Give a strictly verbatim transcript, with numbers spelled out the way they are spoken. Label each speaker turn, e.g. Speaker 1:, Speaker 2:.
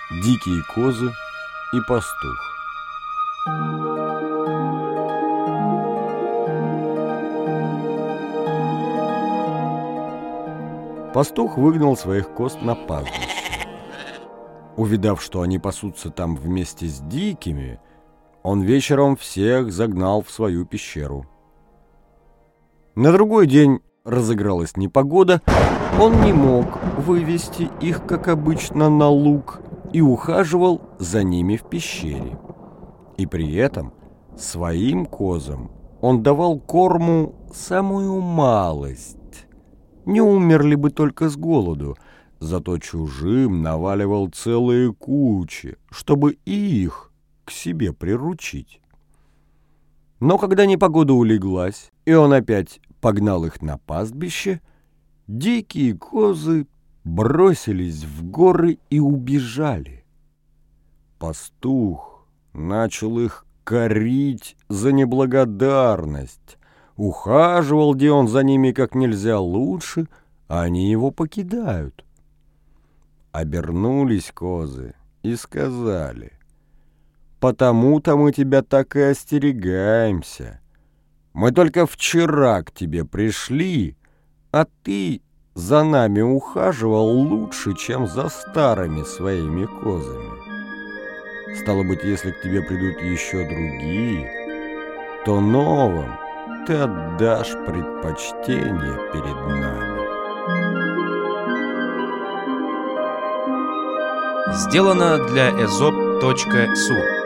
Speaker 1: Дикие козы и пастух. Пастух выгнал своих коз на пастбище. Увидав, что они пасутся там вместе с дикими, он вечером всех загнал в свою пещеру. На другой день разыгралась непогода, он не мог вывести их, как обычно, на луг и ухаживал за ними в пещере. И при этом своим козам он давал корму самую малость. Не умерли бы только с голоду, зато чужим наваливал целые кучи, чтобы и их к себе приручить. Но когда непогода улеглась, и он опять погнал их на пастбище, дикие козы бросились в горы и убежали. Пастух начал их корить за неблагодарность, ухаживал где он за ними как нельзя лучше, а они его покидают. Обернулись козы и сказали: «Потому-то мы тебя так и остерегаемся. Мы только вчера к тебе пришли, а ты за нами ухаживал лучше, чем за старыми своими козами. Стало быть, если к тебе придут еще другие, то новым ты отдашь предпочтение перед нами».
Speaker 2: Сделано для эзоп точка су.